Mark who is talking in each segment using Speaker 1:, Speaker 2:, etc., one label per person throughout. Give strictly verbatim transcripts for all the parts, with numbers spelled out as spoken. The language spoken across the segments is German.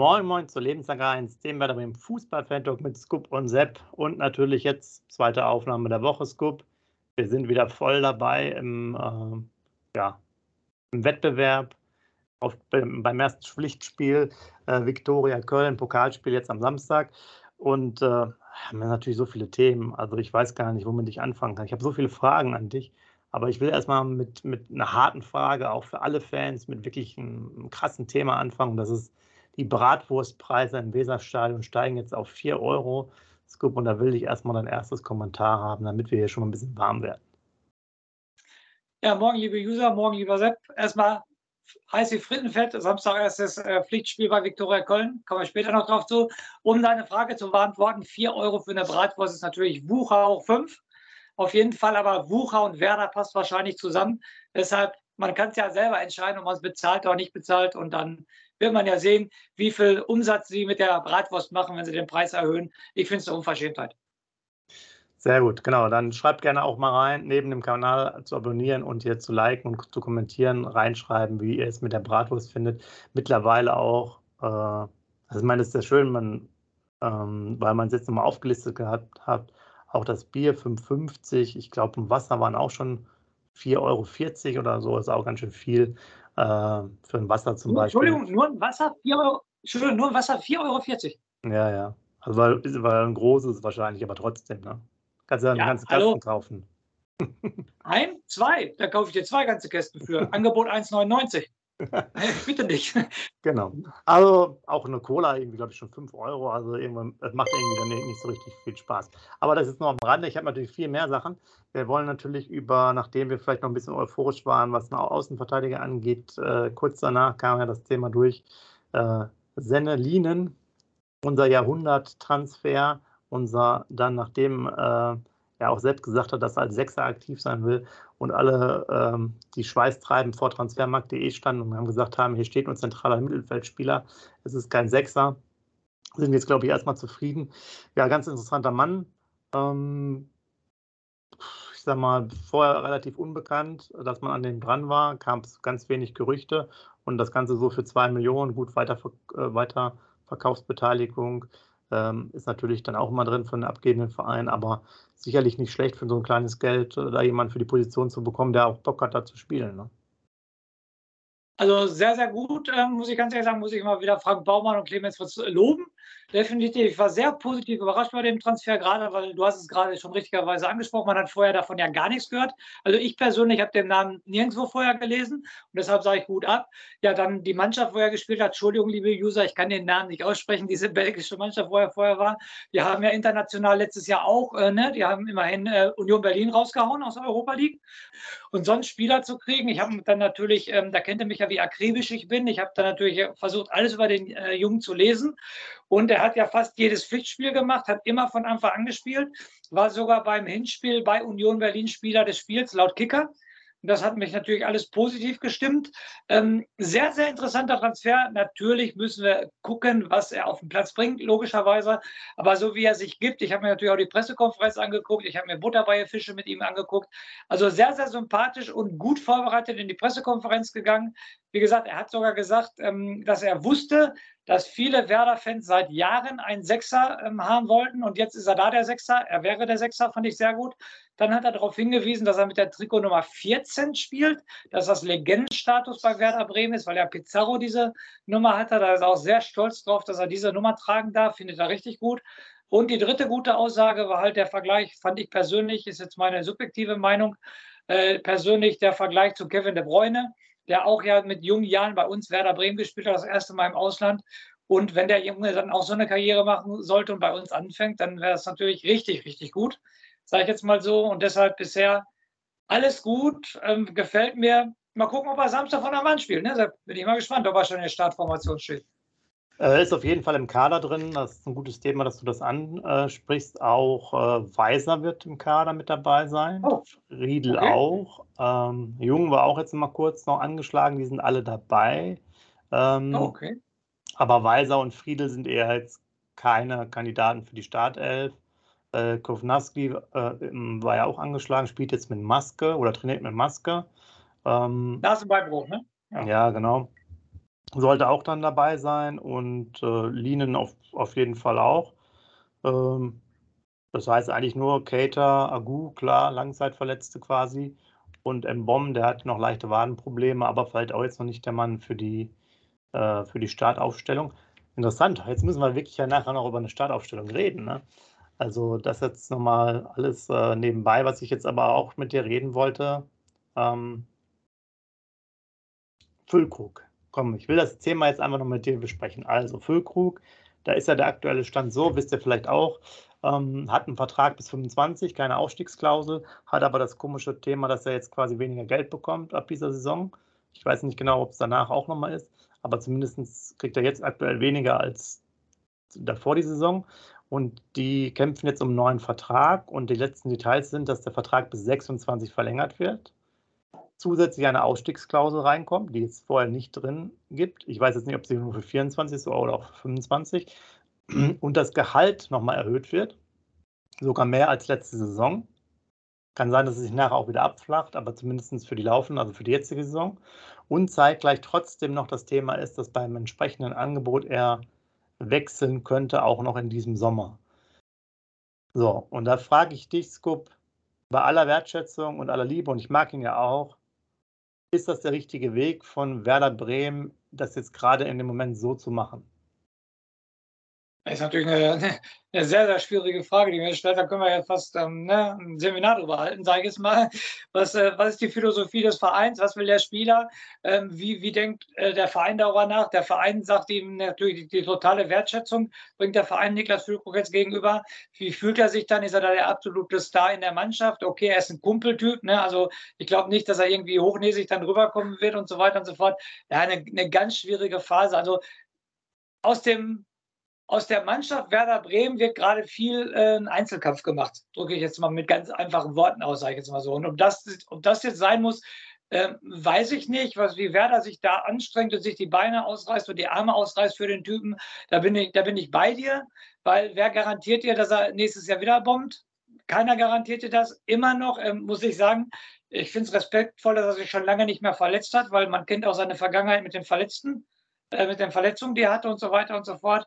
Speaker 1: Moin Moin zur Lebenslage eins, dem Werder Bremen Fußball-Fan-Talk mit Scoop und Sepp und natürlich jetzt zweite Aufnahme der Woche, Scoop. Wir sind wieder voll dabei im, äh, ja, im Wettbewerb auf, beim, beim ersten Pflichtspiel äh, Viktoria Köln, Pokalspiel jetzt am Samstag und äh, haben natürlich so viele Themen, also ich weiß gar nicht, womit ich anfangen kann. Ich habe so viele Fragen an dich, aber ich will erstmal mit, mit einer harten Frage, auch für alle Fans, mit wirklich einem, einem krassen Thema anfangen. Das ist: Die Bratwurstpreise im Weserstadion steigen jetzt auf vier Euro. Scoop, und da will ich erstmal dein erstes Kommentar haben, damit wir hier schon mal ein bisschen warm werden.
Speaker 2: Ja, morgen, liebe User, morgen, lieber Sepp. Erstmal heiß wie Frittenfett. Samstag erstes äh, Pflichtspiel bei Viktoria Köln. Kommen wir später noch drauf zu. Um deine Frage zu beantworten, vier Euro für eine Bratwurst ist natürlich Wucher auch fünf. Auf jeden Fall, aber Wucher und Werder passt wahrscheinlich zusammen. Deshalb, man kann es ja selber entscheiden, ob man es bezahlt oder nicht bezahlt. Und dann wird man ja sehen, wie viel Umsatz sie mit der Bratwurst machen, wenn sie den Preis erhöhen. Ich finde es eine Unverschämtheit.
Speaker 1: Sehr gut, genau. Dann schreibt gerne auch mal rein, neben dem Kanal zu abonnieren und hier zu liken und zu kommentieren, reinschreiben, wie ihr es mit der Bratwurst findet. Mittlerweile auch, äh, also ich meine, das ist sehr schön, man, ähm, weil man es jetzt nochmal aufgelistet gehabt hat, auch das Bier fünf fünfzig, ich glaube, im Wasser waren auch schon vier Euro vierzig oder so, ist auch ganz schön viel äh, für ein Wasser zum Beispiel.
Speaker 2: Entschuldigung, nur ein Wasser vier Euro, Entschuldigung, nur ein Wasser vier Euro vierzig.
Speaker 1: Ja, ja. Also weil, weil ein großes wahrscheinlich, aber trotzdem, ne? Kannst ja einen
Speaker 2: Ja,
Speaker 1: ganzen
Speaker 2: hallo.
Speaker 1: Kasten kaufen.
Speaker 2: Ein, zwei, da kaufe ich dir zwei ganze Kästen für. Angebot eins neunundneunzig. Hey, bitte nicht.
Speaker 1: Genau. Also auch eine Cola irgendwie, glaube ich, schon fünf Euro. Also irgendwann, das macht irgendwie dann nicht so richtig viel Spaß. Aber das ist nur am Rande. Ich habe natürlich viel mehr Sachen. Wir wollen natürlich über, nachdem wir vielleicht noch ein bisschen euphorisch waren, was eine Außenverteidiger angeht, äh, kurz danach kam ja das Thema durch. Äh, Senne Lienen, unser Jahrhundert-Transfer, unser dann, nachdem äh, er auch selbst gesagt hat, dass er als Sechser aktiv sein will und alle, ähm, die schweißtreibend vor transfermarkt punkt de standen und haben gesagt haben, hier steht ein zentraler Mittelfeldspieler, es ist kein Sechser, sind jetzt, glaube ich, erstmal zufrieden. Ja, ganz interessanter Mann. Ähm, ich sag mal, vorher relativ unbekannt, dass man an dem dran war, kam es ganz wenig Gerüchte und das Ganze so für zwei Millionen, gut, weiter, äh, weiter Verkaufsbeteiligung, ähm, ist natürlich dann auch immer drin für einen abgebenden Verein, aber sicherlich nicht schlecht für so ein kleines Geld, äh, da jemanden für die Position zu bekommen, der auch Bock hat, da zu spielen. Ne?
Speaker 2: Also sehr, sehr gut, ähm, muss ich ganz ehrlich sagen, muss ich mal wieder Frank Baumann und Clemens Fritz loben. Definitiv, ich war sehr positiv überrascht bei dem Transfer, gerade weil du hast es gerade schon richtigerweise angesprochen, man hat vorher davon ja gar nichts gehört. Also ich persönlich habe den Namen nirgendwo vorher gelesen und deshalb sage ich gut ab. Ja, dann die Mannschaft, wo er gespielt hat, Entschuldigung, liebe User, ich kann den Namen nicht aussprechen, diese belgische Mannschaft, wo er vorher war, die haben ja international letztes Jahr auch, äh, ne, die haben immerhin äh, Union Berlin rausgehauen aus der Europa League. Und sonst Spieler zu kriegen, ich habe dann natürlich, ähm, da kennt ihr mich ja, wie akribisch ich bin, ich habe dann natürlich versucht, alles über den äh, Jungen zu lesen und er hat ja fast jedes Pflichtspiel gemacht, hat immer von Anfang an gespielt, war sogar beim Hinspiel bei Union Berlin Spieler des Spiels, laut Kicker. Und das hat mich natürlich alles positiv gestimmt. Ähm, sehr, sehr interessanter Transfer. Natürlich müssen wir gucken, was er auf den Platz bringt, logischerweise. Aber so wie er sich gibt, ich habe mir natürlich auch die Pressekonferenz angeguckt, ich habe mir Butterbeierfische mit ihm angeguckt. Also sehr, sehr sympathisch und gut vorbereitet in die Pressekonferenz gegangen. Wie gesagt, er hat sogar gesagt, ähm, dass er wusste, dass viele Werder-Fans seit Jahren einen Sechser ähm, haben wollten und jetzt ist er da, der Sechser. Er wäre der Sechser, fand ich sehr gut. Dann hat er darauf hingewiesen, dass er mit der Trikotnummer vierzehn spielt, dass das Legendenstatus bei Werder Bremen ist, weil ja Pizarro diese Nummer hatte. Da ist er auch sehr stolz drauf, dass er diese Nummer tragen darf, findet er richtig gut. Und die dritte gute Aussage war halt der Vergleich, fand ich persönlich, ist jetzt meine subjektive Meinung, äh, persönlich der Vergleich zu Kevin De Bruyne, der auch ja mit jungen Jahren bei uns Werder Bremen gespielt hat, das erste Mal im Ausland. Und wenn der Junge dann auch so eine Karriere machen sollte und bei uns anfängt, dann wäre das natürlich richtig, richtig gut, sage ich jetzt mal so. Und deshalb bisher alles gut, ähm, gefällt mir. Mal gucken, ob er Samstag von der Wand spielt. Ne? Da bin ich mal gespannt, ob er schon in der Startformation steht.
Speaker 1: Äh, ist auf jeden Fall im Kader drin. Das ist ein gutes Thema, dass du das ansprichst. Auch äh, Weiser wird im Kader mit dabei sein.
Speaker 2: Oh,
Speaker 1: Riedl
Speaker 2: okay.
Speaker 1: auch. Ähm, Jung war auch jetzt mal kurz noch angeschlagen. Die sind alle dabei. Ähm,
Speaker 2: Oh, okay.
Speaker 1: Aber Weiser und Friedl sind eher jetzt keine Kandidaten für die Startelf. Äh, Kovnatski äh, war ja auch angeschlagen, spielt jetzt mit Maske oder trainiert mit Maske. Ähm,
Speaker 2: Nasenbeinbruch, ne?
Speaker 1: ja. ja, genau. sollte auch dann dabei sein und äh, Lienen auf, auf jeden Fall auch. Ähm, das heißt eigentlich nur Keita, Agu, klar, Langzeitverletzte quasi. Und Mbom, der hat noch leichte Wadenprobleme, aber vielleicht auch jetzt noch nicht der Mann für die, äh, für die Startaufstellung. Interessant, jetzt müssen wir wirklich ja nachher noch über eine Startaufstellung reden. Ne? Also das jetzt nochmal alles äh, nebenbei, was ich jetzt aber auch mit dir reden wollte. Ähm, Füllkrug. Komm, ich will das Thema jetzt einfach noch mit dir besprechen. Also Füllkrug, da ist ja der aktuelle Stand so, wisst ihr vielleicht auch, ähm, hat einen Vertrag bis fünfundzwanzig, keine Ausstiegsklausel, hat aber das komische Thema, dass er jetzt quasi weniger Geld bekommt ab dieser Saison. Ich weiß nicht genau, ob es danach auch nochmal ist, aber zumindest kriegt er jetzt aktuell weniger als davor die Saison. Und die kämpfen jetzt um einen neuen Vertrag und die letzten Details sind, dass der Vertrag bis sechsundzwanzig verlängert wird. Zusätzlich eine Ausstiegsklausel reinkommt, die es vorher nicht drin gibt. Ich weiß jetzt nicht, ob sie nur für vierundzwanzig ist oder auch für fünfundzwanzig. Und das Gehalt nochmal erhöht wird, sogar mehr als letzte Saison. Kann sein, dass es sich nachher auch wieder abflacht, aber zumindest für die laufende, also für die jetzige Saison. Und zeitgleich trotzdem noch das Thema ist, dass beim entsprechenden Angebot er wechseln könnte, auch noch in diesem Sommer. So, und da frage ich dich, Scoop, bei aller Wertschätzung und aller Liebe, und ich mag ihn ja auch, ist das der richtige Weg von Werder Bremen, das jetzt gerade in dem Moment so zu machen?
Speaker 2: Das ist natürlich eine, eine, eine sehr, sehr schwierige Frage, die mir stellt. Da können wir ja fast ähm, ne, ein Seminar drüber halten, sage ich jetzt mal. Was, äh, was ist die Philosophie des Vereins? Was will der Spieler? Ähm, wie, wie denkt äh, der Verein darüber nach? Der Verein sagt ihm natürlich die, die totale Wertschätzung, bringt der Verein Niklas Füllkrug jetzt gegenüber. Wie fühlt er sich dann? Ist er da der absolute Star in der Mannschaft? Okay, er ist ein Kumpeltyp. Ne? Also ich glaube nicht, dass er irgendwie hochnäsig dann rüberkommen wird und so weiter und so fort. Ja, eine, eine ganz schwierige Phase. Also aus dem aus der Mannschaft Werder Bremen wird gerade viel äh, ein Einzelkampf gemacht. Drücke ich jetzt mal mit ganz einfachen Worten aus, sage ich jetzt mal so. Und ob das, ob das jetzt sein muss, äh, weiß ich nicht. Was, wie Werder sich da anstrengt und sich die Beine ausreißt und die Arme ausreißt für den Typen, da bin ich, da bin ich bei dir. Weil wer garantiert dir, dass er nächstes Jahr wieder bombt? Keiner garantiert dir das. Immer noch, ähm, muss ich sagen, ich finde es respektvoll, dass er sich schon lange nicht mehr verletzt hat, weil man kennt auch seine Vergangenheit mit den Verletzten, äh, mit den Verletzungen, die er hatte und so weiter und so fort.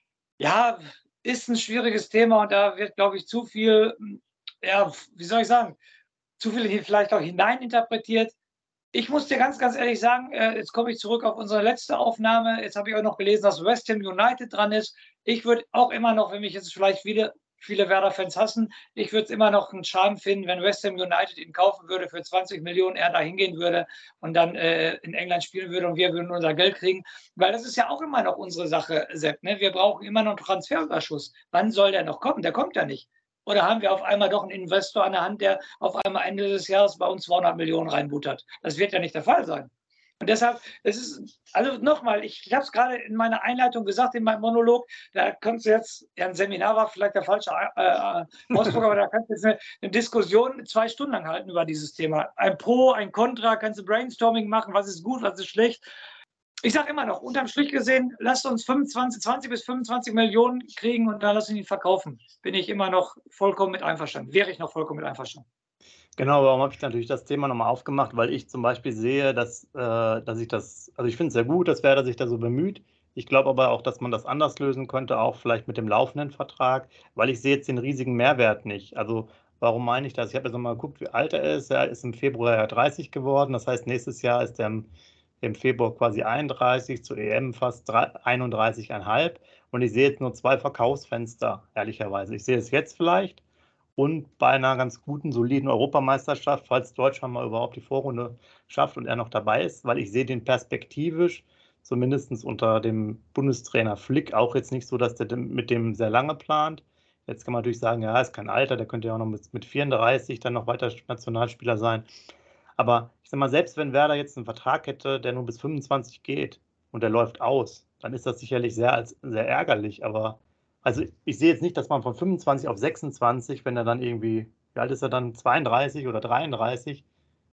Speaker 2: Ja, ist ein schwieriges Thema und da wird, glaube ich, zu viel, ja, wie soll ich sagen, zu viel hier vielleicht auch hineininterpretiert. Ich muss dir ganz, ganz ehrlich sagen, äh, jetzt komme ich zurück auf unsere letzte Aufnahme. Jetzt habe ich auch noch gelesen, dass West Ham United dran ist. Ich würde auch immer noch, wenn mich jetzt vielleicht wieder viele Werder-Fans hassen, ich würde es immer noch einen Charme finden, wenn West Ham United ihn kaufen würde für zwanzig Millionen, er da hingehen würde und dann äh, in England spielen würde und wir würden unser Geld kriegen. Weil das ist ja auch immer noch unsere Sache, Sepp. Ne? Wir brauchen immer noch einen Transferüberschuss. Wann soll der noch kommen? Der kommt ja nicht. Oder haben wir auf einmal doch einen Investor an der Hand, der auf einmal Ende des Jahres bei uns zweihundert Millionen reinbuttert? Das wird ja nicht der Fall sein. Und deshalb, es ist, also nochmal, ich, ich habe es gerade in meiner Einleitung gesagt, in meinem Monolog, da kannst du jetzt, ja, ein Seminar war vielleicht der falsche äh, Ausdruck, aber da kannst du jetzt eine, eine Diskussion zwei Stunden lang halten über dieses Thema. Ein Pro, ein Contra, kannst du Brainstorming machen, was ist gut, was ist schlecht. Ich sage immer noch, unterm Strich gesehen, lasst uns fünfundzwanzig, zwanzig bis fünfundzwanzig Millionen kriegen und dann lassen ihn verkaufen. Bin ich immer noch vollkommen mit einverstanden. Wäre ich noch vollkommen mit einverstanden.
Speaker 1: Genau, warum habe ich natürlich das Thema nochmal aufgemacht? Weil ich zum Beispiel sehe, dass, äh, dass ich das, also ich finde es sehr gut, dass Werder sich da so bemüht. Ich glaube aber auch, dass man das anders lösen könnte, auch vielleicht mit dem laufenden Vertrag, weil ich sehe jetzt den riesigen Mehrwert nicht. Also warum meine ich das? Ich habe jetzt nochmal geguckt, wie alt er ist. Er ist im Februar ja dreißig geworden. Das heißt, nächstes Jahr ist er im, im Februar quasi einunddreißig, zur E M fast einunddreißig Komma fünf. Und ich sehe jetzt nur zwei Verkaufsfenster, ehrlicherweise. Ich sehe es jetzt vielleicht und bei einer ganz guten, soliden Europameisterschaft, falls Deutschland mal überhaupt die Vorrunde schafft und er noch dabei ist, weil ich sehe den perspektivisch, zumindest unter dem Bundestrainer Flick, auch jetzt nicht so, dass der mit dem sehr lange plant. Jetzt kann man natürlich sagen, ja, ist kein Alter, der könnte ja auch noch mit, mit vierunddreißig dann noch weiter Nationalspieler sein. Aber ich sag mal, selbst wenn Werder jetzt einen Vertrag hätte, der nur bis fünfundzwanzig geht und der läuft aus, dann ist das sicherlich sehr, als, sehr ärgerlich. Aber also ich sehe jetzt nicht, dass man von fünfundzwanzig auf sechsundzwanzig, wenn er dann irgendwie, wie alt ist er dann, zweiunddreißig oder dreiunddreißig,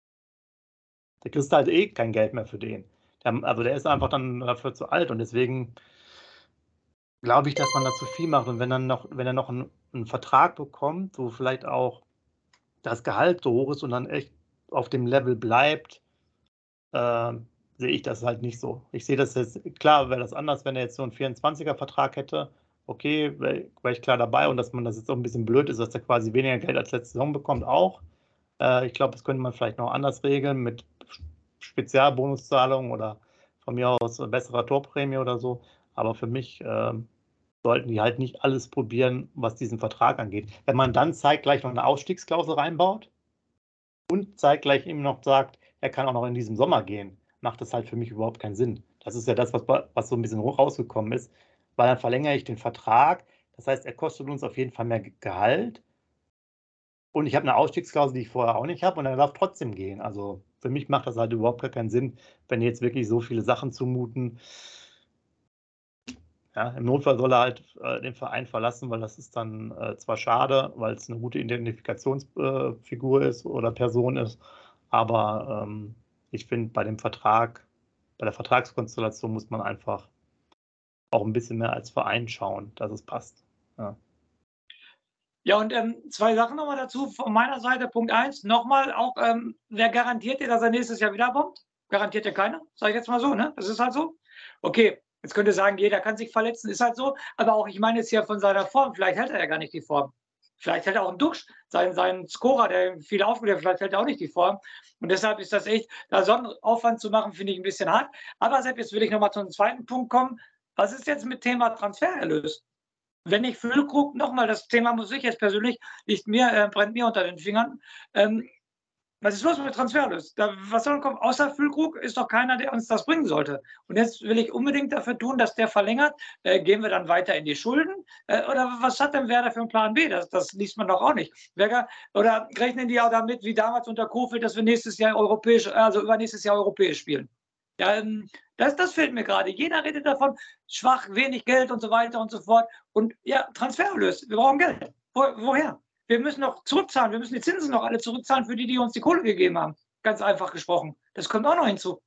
Speaker 1: der kriegst halt eh kein Geld mehr für den. Der, also der ist einfach dann dafür zu alt und deswegen glaube ich, dass man da zu viel macht. Und wenn dann noch, wenn er noch einen, einen Vertrag bekommt, wo vielleicht auch das Gehalt so hoch ist und dann echt auf dem Level bleibt, äh, sehe ich das halt nicht so. Ich sehe das jetzt, klar wäre das anders, wenn er jetzt so einen vierundzwanziger-Vertrag hätte. Okay, wäre wär ich klar dabei, und dass man das jetzt auch ein bisschen blöd ist, dass er quasi weniger Geld als letzte Saison bekommt, auch. Äh, ich glaube, das könnte man vielleicht noch anders regeln mit Spezialbonuszahlungen oder von mir aus besserer Torprämie oder so. Aber für mich äh, sollten die halt nicht alles probieren, was diesen Vertrag angeht. Wenn man dann zeitgleich noch eine Ausstiegsklausel reinbaut und zeitgleich ihm noch sagt, er kann auch noch in diesem Sommer gehen, macht das halt für mich überhaupt keinen Sinn. Das ist ja das, was, was so ein bisschen rausgekommen ist, weil dann verlängere ich den Vertrag. Das heißt, er kostet uns auf jeden Fall mehr Gehalt. Und ich habe eine Ausstiegsklausel, die ich vorher auch nicht habe, und er darf trotzdem gehen. Also für mich macht das halt überhaupt gar keinen Sinn, wenn die jetzt wirklich so viele Sachen zumuten. Ja, im Notfall soll er halt äh, den Verein verlassen, weil das ist dann äh, zwar schade, weil es eine gute Identifikationsfigur äh, ist oder Person ist, aber ähm, ich finde, bei dem Vertrag, bei der Vertragskonstellation muss man einfach auch ein bisschen mehr als Verein schauen, dass es passt. Ja.
Speaker 2: Ja, und ähm, zwei Sachen nochmal dazu von meiner Seite. Punkt eins, nochmal auch, ähm, wer garantiert dir, dass er nächstes Jahr wieder bombt? Garantiert dir keiner, sage ich jetzt mal so, ne? Das ist halt so. Okay, jetzt könnte sagen, jeder kann sich verletzen, ist halt so. Aber auch, ich meine jetzt hier von seiner Form, vielleicht hält er ja gar nicht die Form. Vielleicht hält er auch einen Duxch, seinen, seinen Scorer, der viel aufgeht, vielleicht hält er auch nicht die Form. Und deshalb ist das echt, da so einen Aufwand zu machen, finde ich ein bisschen hart. Aber Sepp, jetzt will ich nochmal zum zweiten Punkt kommen. Was ist jetzt mit Thema Transfererlös? Wenn ich Füllkrug, nochmal, das Thema muss ich jetzt persönlich, liegt mir, äh, brennt mir unter den Fingern. Ähm, was ist los mit Transfererlös? Da, was soll kommen? Außer Füllkrug ist doch keiner, der uns das bringen sollte. Und jetzt will ich unbedingt dafür tun, dass der verlängert. Äh, gehen wir dann weiter in die Schulden? Äh, oder was hat denn Werder für einen Plan B? Das, das liest man doch auch nicht. Werder, oder rechnen die auch damit, wie damals unter Kofeld, dass wir nächstes Jahr europäisch, also übernächstes Jahr europäisch spielen? Ja, ähm, das, das fehlt mir gerade. Jeder redet davon, schwach, wenig Geld und so weiter und so fort. Und ja, Transfererlös, wir brauchen Geld. Wo, woher? Wir müssen noch zurückzahlen, wir müssen die Zinsen noch alle zurückzahlen für die, die uns die Kohle gegeben haben. Ganz einfach gesprochen. Das kommt auch noch hinzu.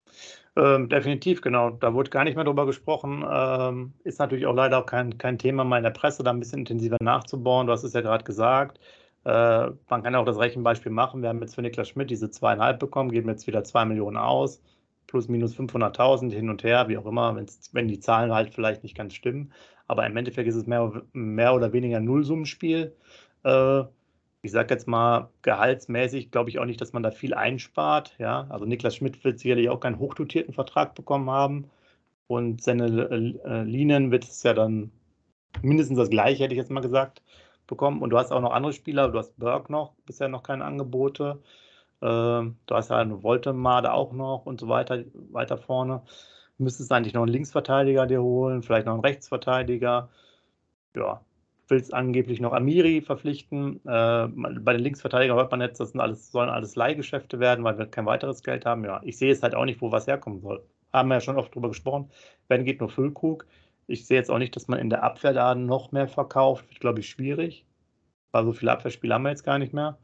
Speaker 1: Ähm, definitiv, genau. Da wurde gar nicht mehr drüber gesprochen. Ähm, ist natürlich auch leider auch kein, kein Thema mal in der Presse, da ein bisschen intensiver nachzubauen. Du hast es ja gerade gesagt. Äh, man kann auch das Rechenbeispiel machen. Wir haben jetzt für Niklas Schmidt diese zweieinhalb bekommen, geben jetzt wieder zwei Millionen aus, plus minus fünfhunderttausend hin und her, wie auch immer, wenn die Zahlen halt vielleicht nicht ganz stimmen. Aber im Endeffekt ist es mehr, mehr oder weniger ein Nullsummenspiel. Äh, ich sage jetzt mal, gehaltsmäßig glaube ich auch nicht, dass man da viel einspart. Ja? Also Niklas Schmidt wird sicherlich auch keinen hochdotierten Vertrag bekommen haben. Und seine äh, Linien wird es ja dann mindestens das Gleiche, hätte ich jetzt mal gesagt, bekommen. Und du hast auch noch andere Spieler. Du hast Berg noch, bisher noch keine Angebote. Äh, du hast ja eine Woltemade auch noch und so weiter, weiter vorne. Du müsstest eigentlich noch einen Linksverteidiger dir holen, vielleicht noch einen Rechtsverteidiger. Ja, willst angeblich noch Amiri verpflichten. Äh, bei den Linksverteidigern hört man jetzt, das sind alles, sollen alles Leihgeschäfte werden, weil wir kein weiteres Geld haben. Ja, ich sehe es halt auch nicht, wo was herkommen soll. Haben wir ja schon oft drüber gesprochen. Wenn geht nur Füllkrug. Ich sehe jetzt auch nicht, dass man in der Abwehr da noch mehr verkauft. Wird, glaube ich, schwierig. Weil so viele Abwehrspiele haben wir jetzt gar nicht mehr.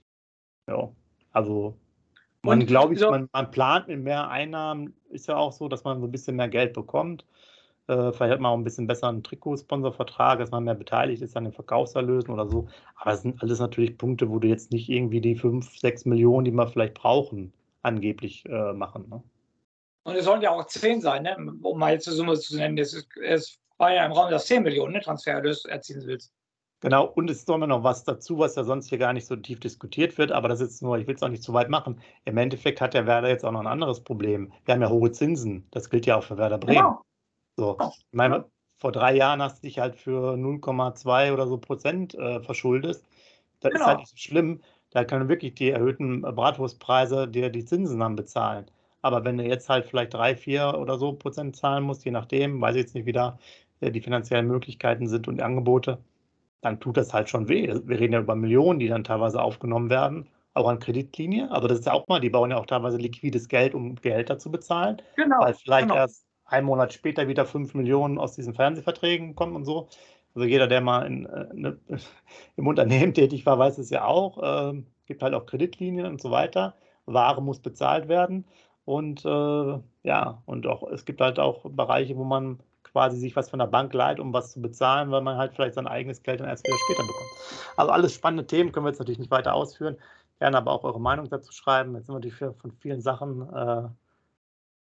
Speaker 1: Ja, also man, glaube ich,
Speaker 2: so,
Speaker 1: man, man plant mit mehr Einnahmen. Ist ja auch so, dass man so ein bisschen mehr Geld bekommt. Äh, vielleicht hat man auch ein bisschen besser einen Trikotsponsorvertrag, dass man mehr beteiligt ist an den Verkaufserlösen oder so. Aber das sind alles natürlich Punkte, wo du jetzt nicht irgendwie die fünf, sechs Millionen, die wir vielleicht brauchen, angeblich äh, machen. Ne?
Speaker 2: Und es sollen ja auch zehn sein, ne? Um mal jetzt eine Summe zu nennen. Es, ist, es war ja im Raum, dass zehn Millionen ne, Transfererlös erzielen willst.
Speaker 1: Genau, und es ist immer noch was dazu, was ja sonst hier gar nicht so tief diskutiert wird, aber das ist nur, ich will es auch nicht zu weit machen. Im Endeffekt hat der Werder jetzt auch noch ein anderes Problem. Wir haben ja hohe Zinsen, das gilt ja auch für Werder Bremen.
Speaker 2: Genau.
Speaker 1: So, ich meine, vor drei Jahren hast du dich halt für null Komma zwei oder so Prozent äh, verschuldet. Das
Speaker 2: Genau.
Speaker 1: ist halt nicht so schlimm. Da können wirklich die erhöhten Bratwurstpreise dir die Zinsen dann bezahlen. Aber wenn du jetzt halt vielleicht drei, vier oder so Prozent zahlen musst, je nachdem, weiß ich jetzt nicht, wie da äh, die finanziellen Möglichkeiten sind und die Angebote, dann tut das halt schon weh. Wir reden ja über Millionen, die dann teilweise aufgenommen werden, auch an Kreditlinie. Also das ist ja auch mal, die bauen ja auch teilweise liquides Geld, um Gehälter zu bezahlen,
Speaker 2: Genau.
Speaker 1: weil vielleicht
Speaker 2: genau.
Speaker 1: erst einen Monat später wieder fünf Millionen aus diesen Fernsehverträgen kommen und so. Also jeder, der mal in, äh, ne, im Unternehmen tätig war, weiß es ja auch. Ähm, gibt halt auch Kreditlinien und so weiter. Ware muss bezahlt werden. Und äh, ja, und auch es gibt halt auch Bereiche, wo man quasi sich was von der Bank leiht, um was zu bezahlen, weil man halt vielleicht sein eigenes Geld dann erst wieder später bekommt. Also alles spannende Themen, können wir jetzt natürlich nicht weiter ausführen. Gerne aber auch eure Meinung dazu schreiben. Jetzt sind wir natürlich von vielen Sachen äh,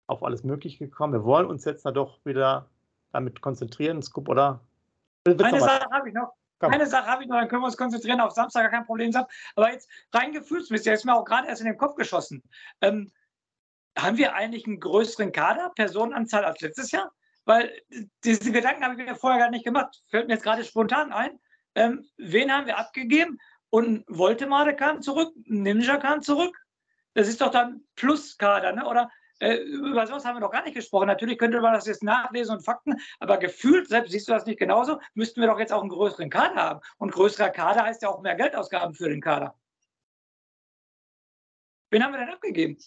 Speaker 1: auf alles Mögliche gekommen. Wir wollen uns jetzt da doch wieder damit konzentrieren, Scoop, oder?
Speaker 2: Eine Sache habe ich noch. Komm. Eine Sache habe ich noch, dann können wir uns konzentrieren auf Samstag, gar kein Problem. Aber jetzt rein gefühlsmäßig, ist mir auch gerade erst in den Kopf geschossen. Ähm, haben wir eigentlich einen größeren Kader, Personenanzahl als letztes Jahr? Weil diese Gedanken habe ich mir vorher gar nicht gemacht. Fällt mir jetzt gerade spontan ein. Ähm, wen haben wir abgegeben? Und Voltemade kam zurück, Ninja kam zurück. Das ist doch dann Pluskader, ne? Oder äh, über sowas haben wir noch gar nicht gesprochen. Natürlich könnte man das jetzt nachlesen und Fakten, aber gefühlt, selbst siehst du das nicht genauso, müssten wir doch jetzt auch einen größeren Kader haben. Und größerer Kader heißt ja auch mehr Geldausgaben für den Kader. Wen haben wir denn abgegeben?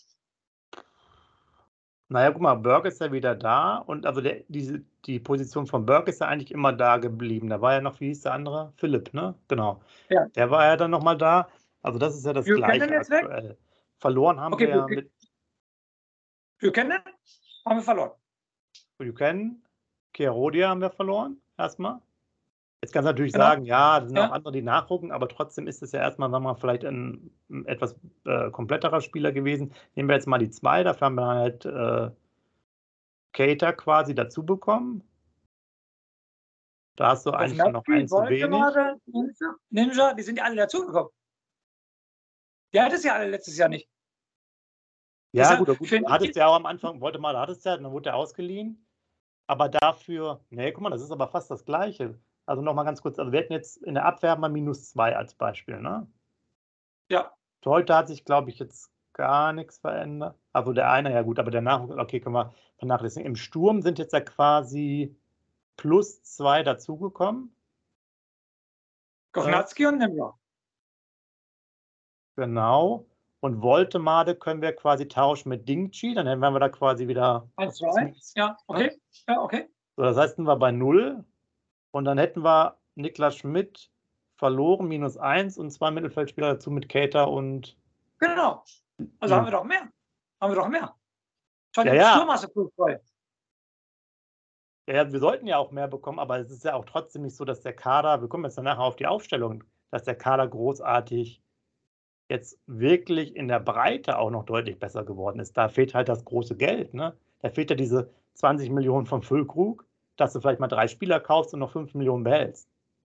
Speaker 1: Naja, guck mal, Burke ist ja wieder da und also der, diese, die Position von Burke ist ja eigentlich immer da geblieben. Da war ja noch, wie hieß der andere? Philipp, ne? Genau.
Speaker 2: Ja.
Speaker 1: Der war ja dann nochmal da. Also das ist ja das Gleiche aktuell. Weg? Verloren haben
Speaker 2: okay,
Speaker 1: wir ja mit.
Speaker 2: Buchanan haben wir verloren.
Speaker 1: Buchanan, Kerodia haben wir verloren, erstmal. Jetzt kannst du natürlich
Speaker 2: genau.
Speaker 1: sagen, ja, das sind
Speaker 2: ja.
Speaker 1: auch andere, die nachrücken, aber trotzdem ist es ja erstmal, sagen wir mal, vielleicht ein, ein etwas äh, kompletterer Spieler gewesen. Nehmen wir jetzt mal die zwei, dafür haben wir halt äh, Keita quasi dazu bekommen. Da hast du eigentlich noch einen zu wenig.
Speaker 2: Ninja, Ninja, die sind ja alle dazugekommen. Der hat es ja alle letztes Jahr nicht.
Speaker 1: Ja, Deshalb, gut, gut. Hattest ja auch am Anfang, wollte mal, hattest ja, dann wurde er ausgeliehen. Aber dafür, nee, guck mal, das ist aber fast das Gleiche. Also nochmal ganz kurz, also wir hätten jetzt in der Abwehr mal minus zwei als Beispiel, ne?
Speaker 2: Ja.
Speaker 1: Heute hat sich, glaube ich, jetzt gar nichts verändert. Also der eine, ja gut, aber der Nachwuchs, okay, können wir vernachlässigen. Im Sturm sind jetzt ja quasi plus zwei dazugekommen.
Speaker 2: Kovnatski äh, und Nimmer.
Speaker 1: Genau. Und Voltemade können wir quasi tauschen mit Dingchi, dann hätten wir da quasi wieder.
Speaker 2: eins, zwei. Ja, okay. Ja, okay.
Speaker 1: So, das heißt, sind wir bei null. Und dann hätten wir Niklas Schmidt verloren, minus eins und zwei Mittelfeldspieler dazu mit Keita und.
Speaker 2: Genau. Also haben wir doch mehr. Haben wir doch mehr. Schon
Speaker 1: ja,
Speaker 2: den
Speaker 1: ja.
Speaker 2: Sturm hast du gut voll.
Speaker 1: Ja, wir sollten ja auch mehr bekommen, aber es ist ja auch trotzdem nicht so, dass der Kader, wir kommen jetzt danach auf die Aufstellung, dass der Kader großartig jetzt wirklich in der Breite auch noch deutlich besser geworden ist. Da fehlt halt das große Geld, ne? Da fehlt ja diese zwanzig Millionen von Füllkrug, dass du vielleicht mal drei Spieler kaufst und noch fünf Millionen behältst.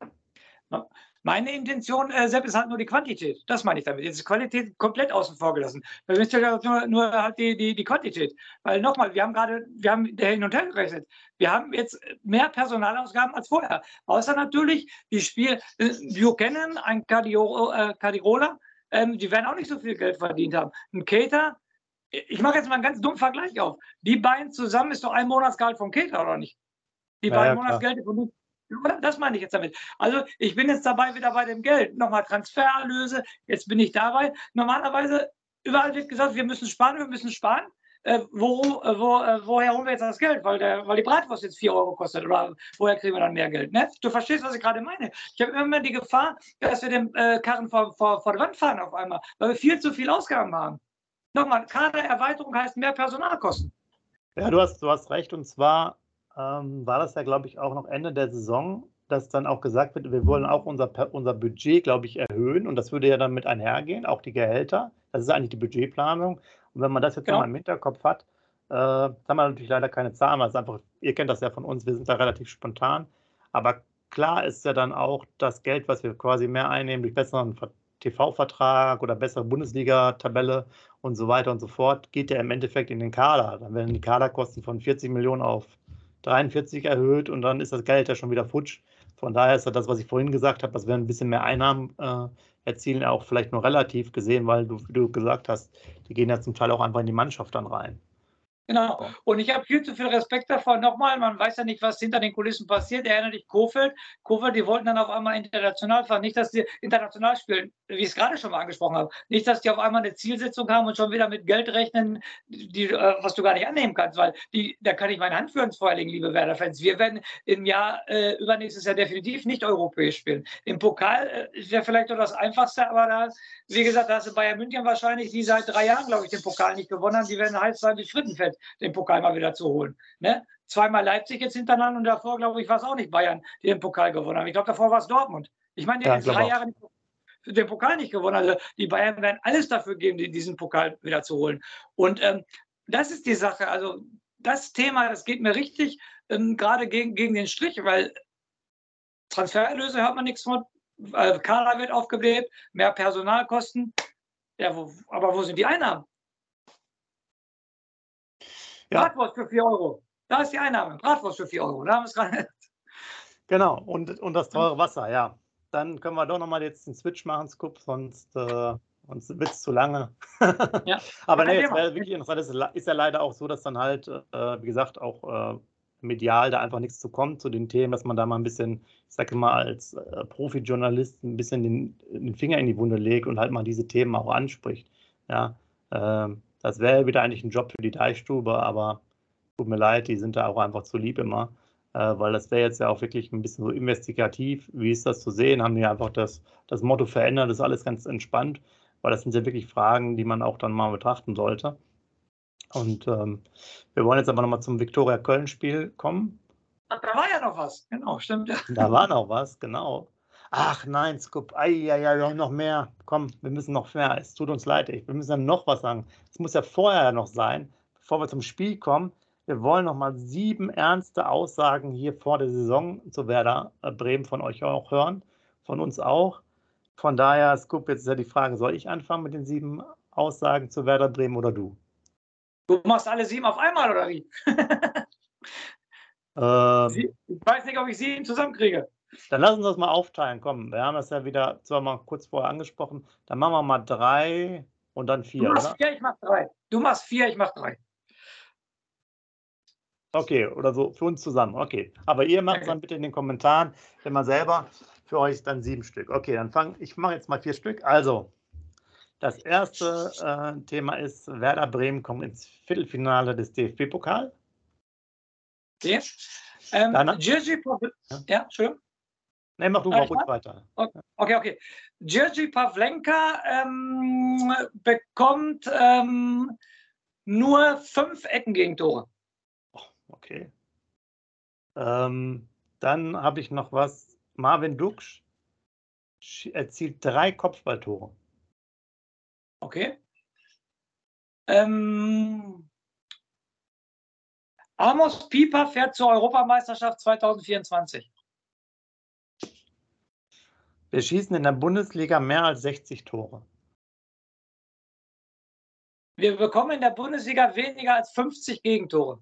Speaker 2: Meine Intention, äh, Sepp, ist halt nur die Quantität. Das meine ich damit. Jetzt ist Qualität komplett außen vor gelassen. Wir müssen ja nur, nur halt die, die, die Quantität. Weil nochmal, wir haben gerade, wir haben der hin und her gerechnet. Wir haben jetzt mehr Personalausgaben als vorher. Außer natürlich die Spiel, äh, Buchanan, ein Cardio, äh, Cardiola, ähm, die werden auch nicht so viel Geld verdient haben. Ein Keita, ich mache jetzt mal einen ganz dummen Vergleich auf. Die beiden zusammen ist doch ein Monatsgehalt von Keita, oder nicht? Die
Speaker 1: Ja,
Speaker 2: beiden
Speaker 1: ja,
Speaker 2: Monatsgehälter von Das meine ich jetzt damit. Also ich bin jetzt dabei wieder bei dem Geld. Nochmal Transfererlöse, jetzt bin ich dabei. Normalerweise, überall wird gesagt, wir müssen sparen, wir müssen sparen. Äh, wo, äh, wo, äh, woher holen wir jetzt das Geld? Weil, der, weil die Bratwurst jetzt vier Euro kostet. Oder woher kriegen wir dann mehr Geld? Ne? Du verstehst, was ich gerade meine. Ich habe immer die Gefahr, dass wir den äh, Karren vor, vor, vor der Wand fahren auf einmal, weil wir viel zu viel Ausgaben haben. Nochmal, Kadererweiterung heißt mehr Personalkosten.
Speaker 1: Ja, du hast, du hast recht. Und zwar ähm, war das ja, glaube ich, auch noch Ende der Saison, dass dann auch gesagt wird, wir wollen auch unser, unser Budget, glaube ich, erhöhen. Und das würde ja dann mit einhergehen, auch die Gehälter. Das ist eigentlich die Budgetplanung. Und wenn man das jetzt genau. nochmal im Hinterkopf hat, äh, haben wir natürlich leider keine Zahlen, weil es einfach, ihr kennt das ja von uns, wir sind da relativ spontan. Aber klar ist ja dann auch das Geld, was wir quasi mehr einnehmen durch besseren T V-Vertrag oder bessere Bundesliga-Tabelle und so weiter und so fort, geht ja im Endeffekt in den Kader. Dann werden die Kaderkosten von vierzig Millionen auf dreiundvierzig erhöht und dann ist das Geld ja schon wieder futsch. Von daher ist das, was ich vorhin gesagt habe, dass wir ein bisschen mehr Einnahmen äh, erzielen, auch vielleicht nur relativ gesehen, weil du, wie du gesagt hast, die gehen ja zum Teil auch einfach in die Mannschaft dann rein.
Speaker 2: Genau. Und ich habe viel zu viel Respekt davor. Nochmal, man weiß ja nicht, was hinter den Kulissen passiert. Erinnere dich, Kofeld. Kofeld, die wollten dann auf einmal international fahren. Nicht, dass die international spielen, wie ich es gerade schon mal angesprochen habe. Nicht, dass die auf einmal eine Zielsetzung haben und schon wieder mit Geld rechnen, die, was du gar nicht annehmen kannst. Weil die, da kann ich meine Hand für ins Feuer legen, liebe Werder-Fans. Wir werden im Jahr, äh, übernächstes Jahr definitiv nicht europäisch spielen. Im Pokal äh, ist ja vielleicht doch das Einfachste, aber da, wie gesagt, da hast du Bayern München wahrscheinlich, die seit drei Jahren, glaube ich, den Pokal nicht gewonnen haben. Die werden heiß sein wie Frittenfett, den Pokal mal wieder zu holen. Ne? Zweimal Leipzig jetzt hintereinander und davor, glaube ich, war es auch nicht Bayern, die den Pokal gewonnen haben. Ich glaube, davor war es Dortmund. Ich meine, die haben ja, drei Jahre den Pokal nicht gewonnen. Also die Bayern werden alles dafür geben, diesen Pokal wieder zu holen. Und ähm, das ist die Sache. Also das Thema, das geht mir richtig ähm, gerade gegen, gegen den Strich, weil Transfererlöse hört man nichts von, äh, Kader wird aufgebläht, mehr Personalkosten. Ja, wo, aber wo sind die Einnahmen?
Speaker 1: Ja,
Speaker 2: Bratwurst für vier Euro. Da ist die Einnahme. Bratwurst für vier Euro. Da haben wir es gerade.
Speaker 1: genau. Und, und das teure Wasser, ja. Dann können wir doch nochmal jetzt den Switch machen, Scoop, sonst, äh, sonst wird es zu lange.
Speaker 2: Ja.
Speaker 1: Aber
Speaker 2: Kein
Speaker 1: nee, jetzt
Speaker 2: Thema.
Speaker 1: wäre wirklich interessant. Es ist, le- ist ja leider auch so, dass dann halt, äh, wie gesagt, auch äh, medial da einfach nichts zu kommt zu den Themen, dass man da mal ein bisschen, ich sage mal, als äh, Profi-Journalist ein bisschen den, den Finger in die Wunde legt und halt mal diese Themen auch anspricht. Ja, ähm, das wäre wieder eigentlich ein Job für die Deichstube, aber tut mir leid, die sind da auch einfach zu lieb immer, äh, weil das wäre jetzt ja auch wirklich ein bisschen so investigativ. Wie ist das zu sehen? Haben die einfach das, das Motto verändert? Das ist alles ganz entspannt, weil das sind ja wirklich Fragen, die man auch dann mal betrachten sollte. Und ähm, wir wollen jetzt aber nochmal zum Viktoria Köln-Spiel kommen.
Speaker 2: Ach, da war ja noch was. Genau, stimmt. Ja.
Speaker 1: Da war noch was, genau. Ach nein, Scoop, ei, ei, ei, wir haben noch mehr. Komm, wir müssen noch mehr. Es tut uns leid, wir müssen ja noch was sagen. Es muss ja vorher noch sein, bevor wir zum Spiel kommen. Wir wollen noch mal sieben ernste Aussagen hier vor der Saison zu Werder äh, Bremen von euch auch hören, von uns auch. Von daher, Scoop, jetzt ist ja die Frage, soll ich anfangen mit den sieben Aussagen zu Werder Bremen oder du?
Speaker 2: Du machst alle sieben auf einmal, oder wie?
Speaker 1: Ähm,
Speaker 2: Sie- Ich weiß nicht, ob ich sieben zusammenkriege.
Speaker 1: Dann lass uns das mal aufteilen. Komm, wir haben das ja wieder zwar mal kurz vorher angesprochen. Dann machen wir mal drei und dann
Speaker 2: Du
Speaker 1: vier,
Speaker 2: machst
Speaker 1: oder?
Speaker 2: vier, ich mach drei. Du machst vier, ich mach drei.
Speaker 1: Okay, oder so für uns zusammen. Okay. Aber ihr macht es dann bitte in den Kommentaren, wenn man selber für euch dann sieben Stück. Okay, dann fange ich mache jetzt mal vier Stück. Also, das erste äh, Thema ist, Werder Bremen kommt ins Viertelfinale des D F B-Pokal.
Speaker 2: Okay. Ähm,
Speaker 1: Danach-
Speaker 2: Jerzy Pav-
Speaker 1: Ja.
Speaker 2: ja, Entschuldigung.
Speaker 1: Ne, mach du
Speaker 2: Darf
Speaker 1: mal
Speaker 2: ich
Speaker 1: kurz
Speaker 2: mal?
Speaker 1: weiter.
Speaker 2: Okay, okay. Jerzy Pavlenka ähm, bekommt ähm, nur fünf Eckengegentore.
Speaker 1: Okay. Ähm, dann habe ich noch was. Marvin Duksch sch- erzielt drei Kopfballtore.
Speaker 2: Okay. Ähm, Amos Pieper fährt zur Europameisterschaft zwanzig vierundzwanzig.
Speaker 1: Wir schießen in der Bundesliga mehr als sechzig Tore.
Speaker 2: Wir bekommen in der Bundesliga weniger als fünfzig Gegentore.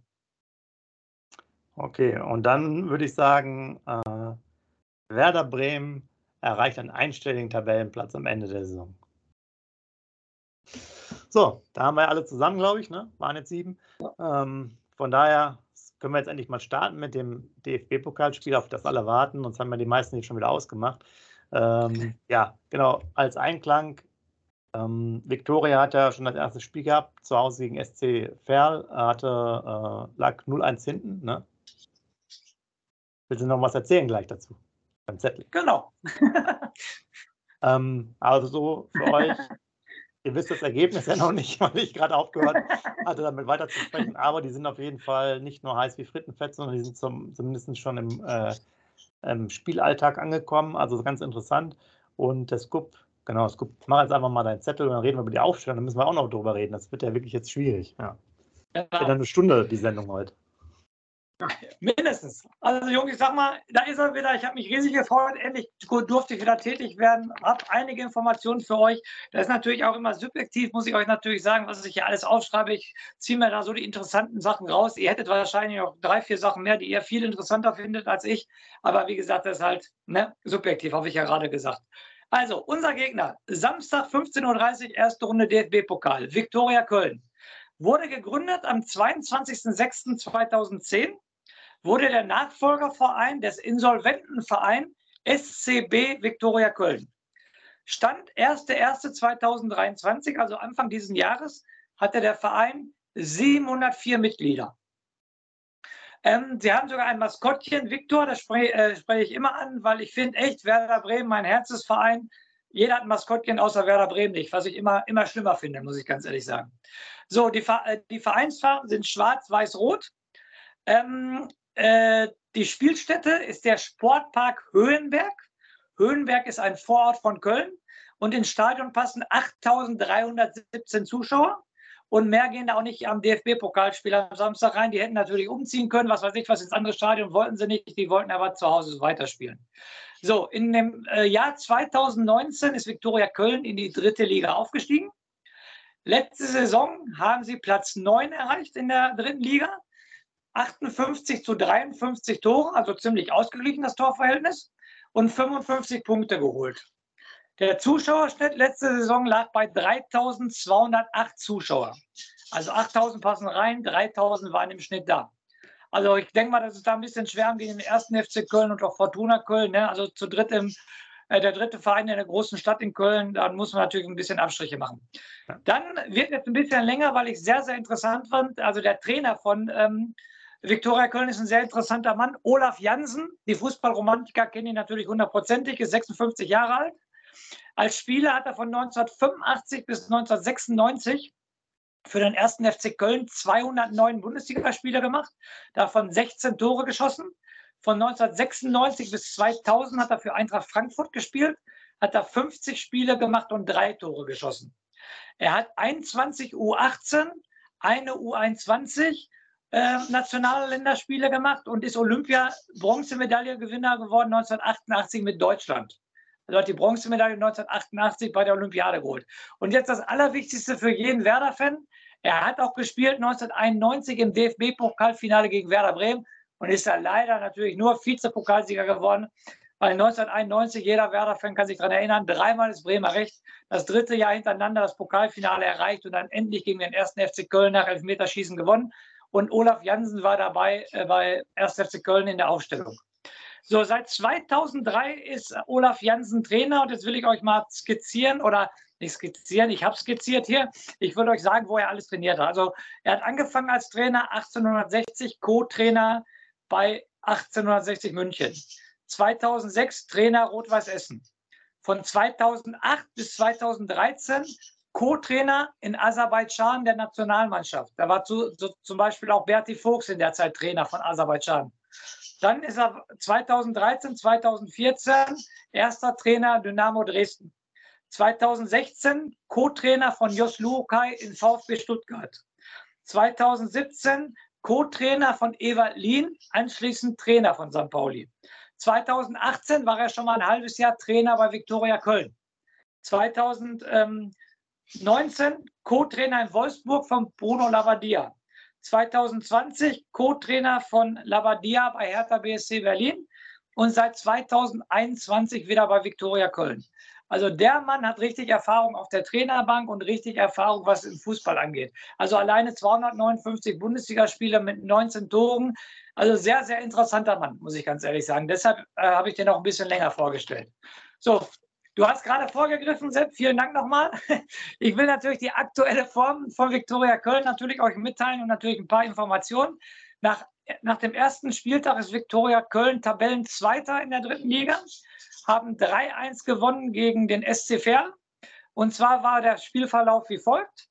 Speaker 1: Okay, und dann würde ich sagen, äh, Werder Bremen erreicht einen einstelligen Tabellenplatz am Ende der Saison. So, da haben wir alle zusammen, glaube ich, ne? Waren jetzt sieben. Ähm, von daher können wir jetzt endlich mal starten mit dem D F B-Pokalspiel, auf das alle warten. Sonst haben wir die meisten jetzt schon wieder ausgemacht. Ähm, ja, genau, als Einklang. Ähm, Viktoria hat ja schon das erste Spiel gehabt, zu Hause gegen S C Verl, hatte, äh, lag null eins hinten. Ne? Willst du noch was erzählen gleich dazu? Beim Zettel.
Speaker 2: Genau.
Speaker 1: Ähm, also so für euch, ihr wisst das Ergebnis ja noch nicht, weil ich gerade aufgehört hatte, damit weiterzusprechen, aber die sind auf jeden Fall nicht nur heiß wie Frittenfett, sondern die sind zum, zumindest schon im, äh, im Spielalltag angekommen, also ganz interessant. Und der Scoop, genau, Scoop, mach jetzt einfach mal deinen Zettel und dann reden wir über die Aufstellung, dann müssen wir auch noch drüber reden, das wird ja wirklich jetzt schwierig. Ja.
Speaker 2: Genau.
Speaker 1: Wird eine Stunde, die Sendung heute.
Speaker 2: Mindestens. Also Jungs, ich sag mal, da ist er wieder. Ich habe mich riesig gefreut. Endlich durfte ich wieder tätig werden. Habe einige Informationen für euch. Das ist natürlich auch immer subjektiv, muss ich euch natürlich sagen, was ich hier alles aufschreibe. Ich ziehe mir da so die interessanten Sachen raus. Ihr hättet wahrscheinlich noch drei, vier Sachen mehr, die ihr viel interessanter findet als ich. Aber wie gesagt, das ist halt ne, subjektiv, habe ich ja gerade gesagt. Also, unser Gegner, Samstag fünfzehn Uhr dreißig, erste Runde D F B-Pokal, Viktoria Köln. Wurde gegründet am zweiundzwanzigsten sechsten zweitausendzehn. Wurde der Nachfolgerverein des insolventen Vereins S C B Viktoria Köln. Stand erster erster zweitausenddreiundzwanzig, also Anfang dieses Jahres, hatte der Verein siebenhundertvier Mitglieder. Ähm, sie haben sogar ein Maskottchen, Viktor, das spreche, äh, spreche ich immer an, weil ich finde echt, Werder Bremen, mein Herzensverein, jeder hat ein Maskottchen außer Werder Bremen nicht, was ich immer, immer schlimmer finde, muss ich ganz ehrlich sagen. So, die, die Vereinsfarben sind schwarz, weiß, rot. Ähm, äh, die Spielstätte ist der Sportpark Höhenberg. Höhenberg ist ein Vorort von Köln und ins Stadion passen achttausenddreihundertsiebzehn Zuschauer Und mehr gehen da auch nicht am D F B-Pokalspiel am Samstag rein. Die hätten natürlich umziehen können, was weiß ich, was ins andere Stadion wollten sie nicht. Die wollten aber zu Hause weiterspielen. So, in dem äh, Jahr zweitausendneunzehn ist Viktoria Köln in die dritte Liga aufgestiegen. Letzte Saison haben sie Platz neun erreicht in der dritten Liga. achtundfünfzig zu dreiundfünfzig Tore, also ziemlich ausgeglichen das Torverhältnis, und fünfundfünfzig Punkte geholt. Der Zuschauerschnitt letzte Saison lag bei dreitausendzweihundertacht Zuschauer. Also achttausend passen rein, dreitausend waren im Schnitt da. Also ich denke mal, dass es da ein bisschen schwer gegen den ersten F C Köln und auch Fortuna Köln. Ne? Also zu dritt im, äh, der dritte Verein in der großen Stadt in Köln, da muss man natürlich ein bisschen Abstriche machen. Dann wird jetzt ein bisschen länger, weil ich es sehr, sehr interessant fand. Also der Trainer von ähm, Viktoria Köln ist ein sehr interessanter Mann, Olaf Jansen. Die Fußballromantiker kennen ihn natürlich hundertprozentig, ist sechsundfünfzig Jahre alt. Als Spieler hat er von neunzehnhundertfünfundachtzig bis neunzehnhundertsechsundneunzig für den ersten F C Köln zweihundertneun Bundesligaspiele gemacht, davon sechzehn Tore geschossen. Von neunzehnhundertsechsundneunzig bis zweitausend hat er für Eintracht Frankfurt gespielt, hat er fünfzig Spiele gemacht und drei Tore geschossen. Er hat einundzwanzig U achtzehn, eine U einundzwanzig äh, nationale Länderspiele gemacht und ist Olympia-Bronzemedaillengewinner geworden neunzehnhundertachtundachtzig mit Deutschland. Also hat die Bronzemedaille neunzehnhundertachtundachtzig bei der Olympiade geholt. Und jetzt das Allerwichtigste für jeden Werder-Fan. Er hat auch gespielt neunzehnhunderteinundneunzig im D F B-Pokalfinale gegen Werder Bremen und ist da leider natürlich nur Vize-Pokalsieger geworden. Weil neunzehnhunderteinundneunzig, jeder Werder-Fan kann sich daran erinnern, dreimal ist Bremer recht, das dritte Jahr hintereinander das Pokalfinale erreicht und dann endlich gegen den ersten F C Köln nach Elfmeterschießen gewonnen. Und Olaf Jansen war dabei äh, bei ersten F C Köln in der Aufstellung. So, seit zweitausenddrei ist Olaf Jansen Trainer und jetzt will ich euch mal skizzieren oder nicht skizzieren, ich habe skizziert hier. Ich würde euch sagen, wo er alles trainiert hat. Also er hat angefangen als Trainer achtzehnhundertsechzig, Co-Trainer bei achtzehnhundertsechzig München. zweitausendsechs Trainer Rot-Weiß Essen. Von zweitausendacht bis zweitausenddreizehn Co-Trainer in Aserbaidschan der Nationalmannschaft. Da war zu, so, zum Beispiel auch Berti Vogts in der Zeit Trainer von Aserbaidschan. Dann ist er zweitausenddreizehn, zweitausendvierzehn erster Trainer Dynamo Dresden. zweitausendsechzehn Co-Trainer von Jos Luhukay in VfB Stuttgart. zweitausendsiebzehn Co-Trainer von Ewald Lien, anschließend Trainer von Sankt Pauli. zweitausendachtzehn war er schon mal ein halbes Jahr Trainer bei Viktoria Köln. zweitausendneunzehn Co-Trainer in Wolfsburg von Bruno Labbadia. zweitausendzwanzig Co-Trainer von Labbadia bei Hertha B S C Berlin und seit zweitausendeinundzwanzig wieder bei Viktoria Köln. Also der Mann hat richtig Erfahrung auf der Trainerbank und richtig Erfahrung, was im Fußball angeht. Also alleine zweihundertneunundfünfzig Bundesligaspiele mit neunzehn Toren. Also sehr, sehr interessanter Mann, muss ich ganz ehrlich sagen. Deshalb äh, habe ich den auch ein bisschen länger vorgestellt. So, du hast gerade vorgegriffen, Sepp. Vielen Dank nochmal. Ich will natürlich die aktuelle Form von Viktoria Köln natürlich euch mitteilen und natürlich ein paar Informationen. Nach, nach dem ersten Spieltag ist Viktoria Köln Tabellenzweiter in der dritten Liga, haben drei eins gewonnen gegen den S C Verl. Und zwar war der Spielverlauf wie folgt.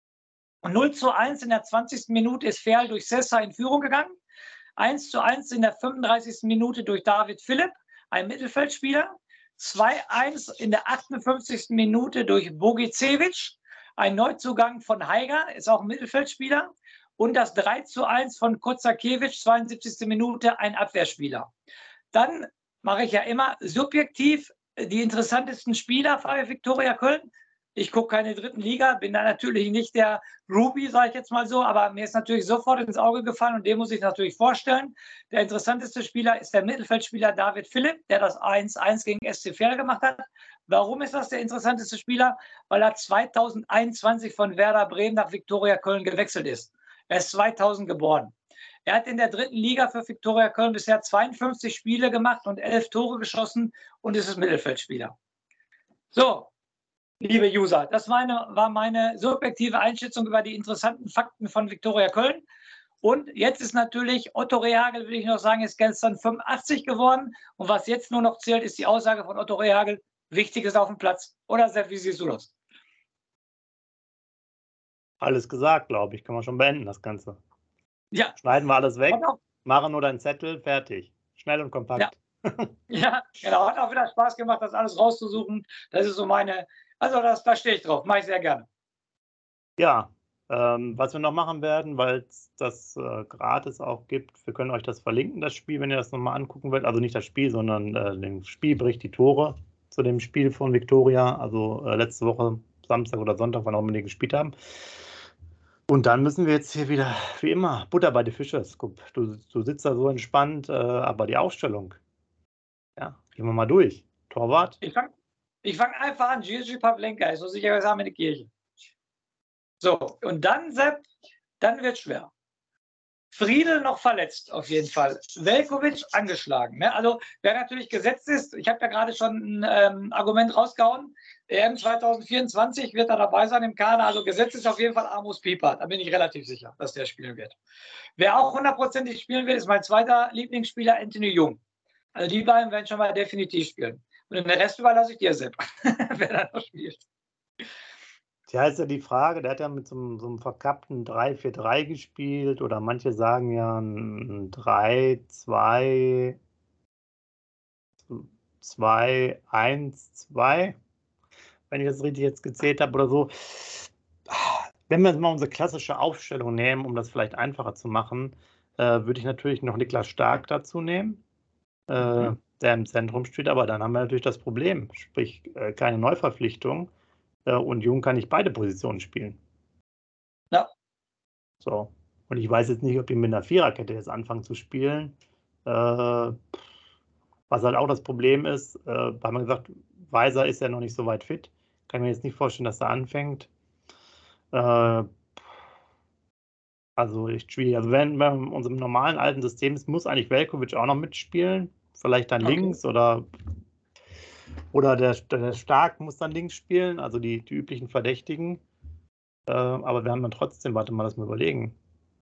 Speaker 2: null zu eins in der zwanzigsten Minute ist Verl durch Sessa in Führung gegangen. eins zu eins in der fünfunddreißigsten Minute durch David Philipp, ein Mittelfeldspieler. zwei eins in der achtundfünfzigsten Minute durch Bogicevic, ein Neuzugang von Haiger, ist auch ein Mittelfeldspieler. Und das drei zu eins von Kozakiewicz, zweiundsiebzigste Minute, ein Abwehrspieler. Dann mache ich ja immer subjektiv die interessantesten Spieler bei Viktoria Köln. Ich gucke keine dritten Liga, bin da natürlich nicht der Ruby, sage ich jetzt mal so, aber mir ist natürlich sofort ins Auge gefallen und den muss ich natürlich vorstellen. Der interessanteste Spieler ist der Mittelfeldspieler David Philipp, der das eins eins gegen S C Verl gemacht hat. Warum ist das der interessanteste Spieler? Weil er zweitausendeinundzwanzig von Werder Bremen nach Viktoria Köln gewechselt ist. Er ist zweitausend geboren. Er hat in der dritten Liga für Viktoria Köln bisher zweiundfünfzig Spiele gemacht und elf Tore geschossen und ist Mittelfeldspieler. So, liebe User, das meine, war meine subjektive Einschätzung über die interessanten Fakten von Viktoria Köln. Und jetzt ist natürlich Otto Rehhagel, will ich noch sagen, ist gestern fünfundachtzig geworden. Und was jetzt nur noch zählt, ist die Aussage von Otto Rehhagel, wichtig ist auf dem Platz. Oder Sepp, wie siehst du das?
Speaker 1: Alles gesagt, glaube ich. Kann man schon beenden, das Ganze.
Speaker 2: Ja.
Speaker 1: Schneiden wir alles weg, machen nur deinen Zettel, fertig. Schnell und kompakt.
Speaker 2: Ja. Ja, genau. Hat auch wieder Spaß gemacht, das alles rauszusuchen. Das ist so meine, also das, da stehe ich drauf. Mache ich sehr gerne.
Speaker 1: Ja, Ähm, was wir noch machen werden, weil es das äh, gratis auch gibt, wir können euch das verlinken, das Spiel, wenn ihr das nochmal angucken wollt. Also nicht das Spiel, sondern äh, den Spielbericht, die Tore zu dem Spiel von Viktoria. Also äh, letzte Woche, Samstag oder Sonntag, wann auch immer die gespielt haben. Und dann müssen wir jetzt hier wieder, wie immer, Butter bei die Fische. Scoop. Du, du sitzt da so entspannt, äh, aber die Aufstellung, ja, gehen wir mal durch. Torwart.
Speaker 2: Ich fange ich fang einfach an. Gigi Pavlenka ist so sicher wie Samen in die Kirche. So, und dann, Sepp, dann wird schwer. Friedel noch verletzt, auf jeden Fall. Veljković angeschlagen. Ne? Also, wer natürlich gesetzt ist, ich habe ja gerade schon ein ähm, Argument rausgehauen, E M zwanzig vierundzwanzig wird er dabei sein im Kader. Also, gesetzt ist auf jeden Fall Amos Pieper. Da bin ich relativ sicher, dass der spielen wird. Wer auch hundertprozentig spielen wird, ist mein zweiter Lieblingsspieler, Anthony Jung. Also, die beiden werden schon mal definitiv spielen. Und den Rest überlasse ich dir, Sepp, wer da noch spielt.
Speaker 1: Ja, ist ja die Frage, der hat ja mit so einem, so einem verkappten drei vier drei gespielt oder manche sagen ja ein drei zwei zwei eins zwei, wenn ich das richtig jetzt gezählt habe oder so. Wenn wir jetzt mal unsere klassische Aufstellung nehmen, um das vielleicht einfacher zu machen, äh, würde ich natürlich noch Niklas Stark dazu nehmen, äh,
Speaker 2: Mhm.
Speaker 1: der im Zentrum spielt, aber dann haben wir natürlich das Problem, sprich äh, keine Neuverpflichtung. Und Jung kann nicht beide Positionen spielen.
Speaker 2: Ja.
Speaker 1: So. Und ich weiß jetzt nicht, ob die mit einer Viererkette jetzt anfangen zu spielen. Äh, was halt auch das Problem ist, äh, haben wir gesagt, Weiser ist ja noch nicht so weit fit. Kann mir jetzt nicht vorstellen, dass er anfängt. Äh, also echt schwierig. Also wenn man in unserem normalen alten System ist, muss eigentlich Veljković auch noch mitspielen. Vielleicht dann
Speaker 2: Okay.
Speaker 1: links oder, oder der, der Stark muss dann links spielen, also die, die üblichen Verdächtigen. Äh, aber wir haben dann trotzdem, warte mal, lass mal überlegen.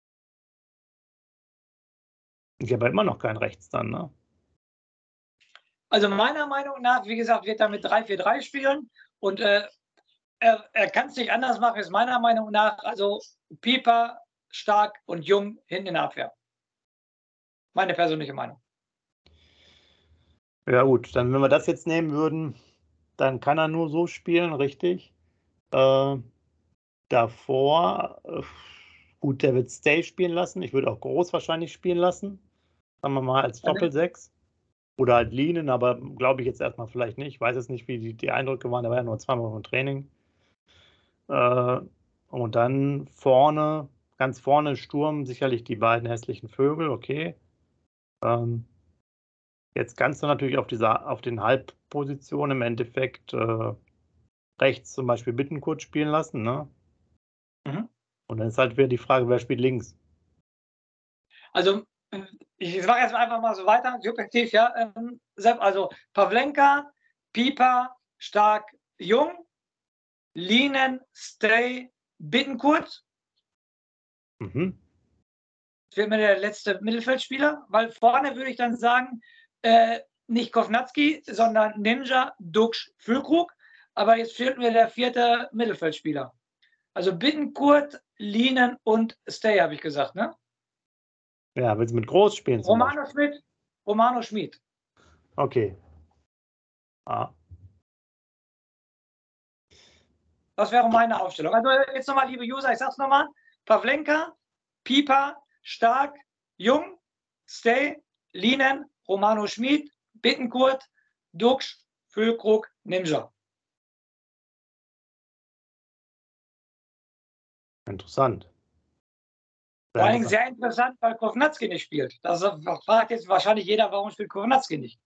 Speaker 1: Ich habe immer noch kein Rechts dann, ne?
Speaker 2: Also meiner Meinung nach, wie gesagt, wird er mit drei vier drei spielen und äh, er, er kann es nicht anders machen, ist meiner Meinung nach, also Pieper, Stark und Jung hinten in der Abwehr. Meine persönliche Meinung.
Speaker 1: Ja gut, dann wenn wir das jetzt nehmen würden, dann kann er nur so spielen, richtig. Äh, davor, äh, gut, der wird Stay spielen lassen. Ich würde auch Groß wahrscheinlich spielen lassen. Sagen wir mal als Doppelsechs. Oder halt Lienen, aber glaube ich jetzt erstmal vielleicht nicht. Ich weiß jetzt nicht, wie die, die Eindrücke waren. Da war ja nur zweimal im Training. Äh, und dann vorne, ganz vorne Sturm, sicherlich die beiden hässlichen Vögel, okay. Ähm, jetzt kannst du natürlich auf, dieser, auf den Halbpositionen im Endeffekt äh, rechts zum Beispiel Bittenkurt spielen lassen, ne?
Speaker 2: Mhm.
Speaker 1: Und dann ist halt wieder die Frage, wer spielt links?
Speaker 2: Also ich mache jetzt einfach mal so weiter, subjektiv, ja. Ähm, Sepp, also Pavlenka, Pieper, Stark, Jung, Lienen, Stay, Bittenkurt.
Speaker 1: Mhm.
Speaker 2: Das wird mir der letzte Mittelfeldspieler, weil vorne würde ich dann sagen, äh, nicht Kovnatski, sondern Ninja, Duksch, Füllkrug. Aber jetzt fehlt mir der vierte Mittelfeldspieler. Also Bittenkurt, Lienen und Stay, habe ich gesagt, ne?
Speaker 1: Ja, willst du mit Groß spielen zum
Speaker 2: Romano
Speaker 1: Beispiel?
Speaker 2: Schmidt, Romano Schmid.
Speaker 1: Okay. Ah.
Speaker 2: Das wäre meine Aufstellung. Also jetzt nochmal, liebe User, ich sag's nochmal. Pavlenka, Pieper, Stark, Jung, Stay, Lienen, Romano Schmid, Bittenkurt, Duksch, Füllkrug, Ninja.
Speaker 1: Interessant.
Speaker 2: Vor allen Dingen sehr interessant, weil Kovnatski nicht spielt. Das fragt jetzt wahrscheinlich jeder, warum spielt Kovnatski nicht?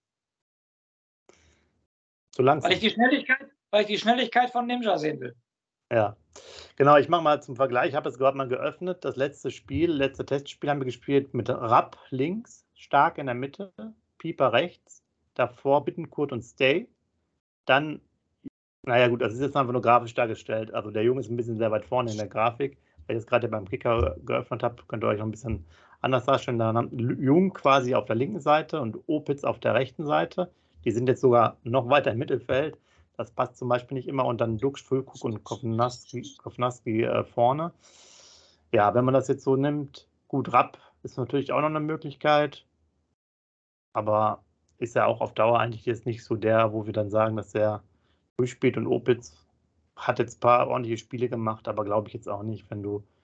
Speaker 1: Zu langsam.
Speaker 2: Weil ich die Schnelligkeit, weil ich die Schnelligkeit von Ninja sehen will.
Speaker 1: Ja, genau. Ich mache mal zum Vergleich. Ich habe es gerade mal geöffnet. Das letzte Spiel, letzte Testspiel haben wir gespielt mit Rapp links, Stark in der Mitte, Pieper rechts, davor Bittenkurt und Stay. Dann, naja gut, das ist jetzt einfach nur grafisch dargestellt. Also der Junge ist ein bisschen sehr weit vorne in der Grafik. Weil ich jetzt gerade beim Kicker geöffnet habe, könnt ihr euch noch ein bisschen anders darstellen. Da haben Jung quasi auf der linken Seite und Opitz auf der rechten Seite. Die sind jetzt sogar noch weiter im Mittelfeld. Das passt zum Beispiel nicht immer. Und dann Duksch, Füllkrug und Kovnatski, Kovnatski äh, vorne. Ja, wenn man das jetzt so nimmt, gut, Rapp ist natürlich auch noch eine Möglichkeit. Aber ist ja auch auf Dauer eigentlich jetzt nicht so der, wo wir dann sagen, dass der durchspielt. Und Opitz hat jetzt ein paar ordentliche Spiele gemacht, aber glaube ich jetzt auch nicht, wenn du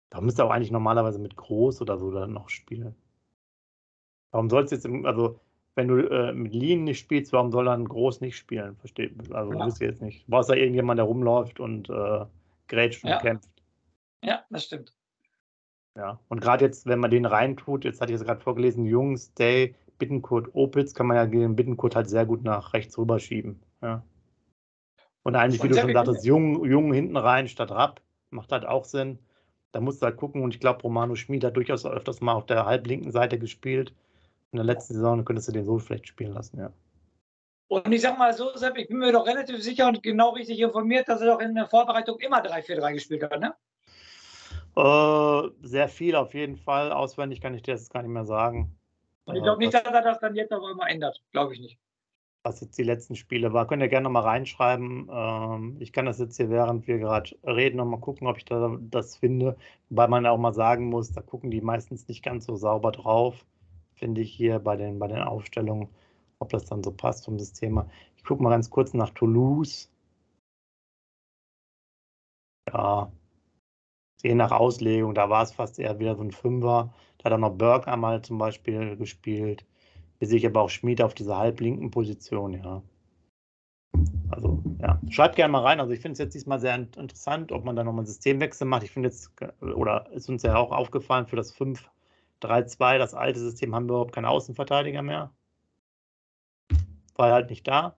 Speaker 1: Da müsste auch eigentlich normalerweise mit Groß oder so dann noch spielen. Warum sollst du jetzt, im, also wenn du äh, mit Lean nicht spielst, warum soll dann Groß nicht spielen? Verstehe, also
Speaker 2: Ja.
Speaker 1: wüsste ich jetzt nicht. Du brauchst da irgendjemand, der rumläuft und äh, grätscht und
Speaker 2: Ja.
Speaker 1: kämpft.
Speaker 2: Ja, das stimmt.
Speaker 1: Ja, und gerade jetzt, wenn man den reintut, jetzt hatte ich es gerade vorgelesen, Jungs, Day, Bittencourt, Opitz, kann man ja den Bittencourt halt sehr gut nach rechts rüberschieben. Ja. Und eigentlich, wie
Speaker 2: Und
Speaker 1: du
Speaker 2: sehr
Speaker 1: schon
Speaker 2: viel-
Speaker 1: sagtest, Jung, Jung hinten rein statt Rapp, macht halt auch Sinn. Da musst du halt gucken, und ich glaube, Romano Schmid hat durchaus öfters mal auf der halblinken Seite gespielt. In der letzten Saison könntest du den so vielleicht spielen lassen, ja.
Speaker 2: Und ich sag mal so, Sepp, ich bin mir doch relativ sicher und genau richtig informiert, dass er doch in der Vorbereitung immer drei vier drei gespielt hat, ne?
Speaker 1: Äh, sehr viel auf jeden Fall. Auswendig kann ich dir das gar nicht mehr sagen.
Speaker 2: Und ich glaube
Speaker 1: Äh,
Speaker 2: nicht,
Speaker 1: was,
Speaker 2: dass er das dann jetzt auf einmal ändert. Glaube ich nicht.
Speaker 1: was jetzt die letzten Spiele war. Könnt ihr gerne nochmal reinschreiben. Ähm, ich kann das jetzt hier, während wir gerade reden, nochmal gucken, ob ich da das finde. Wobei man auch mal sagen muss, da gucken die meistens nicht ganz so sauber drauf, finde ich hier bei den, bei den Aufstellungen, ob das dann so passt vom System. Ich gucke mal ganz kurz nach Toulouse. Ja, je nach Auslegung, da war es fast eher wieder so ein Fünfer. Da hat auch noch Burke einmal zum Beispiel gespielt. Hier sehe ich aber auch Schmid auf dieser halblinken Position, ja. Also, ja, schreibt gerne mal rein. Also, ich finde es jetzt diesmal sehr interessant, ob man da nochmal einen Systemwechsel macht. Ich finde jetzt, oder ist uns ja auch aufgefallen, für das fünf drei zwei, das alte System, haben wir überhaupt keine Außenverteidiger mehr. War halt nicht da.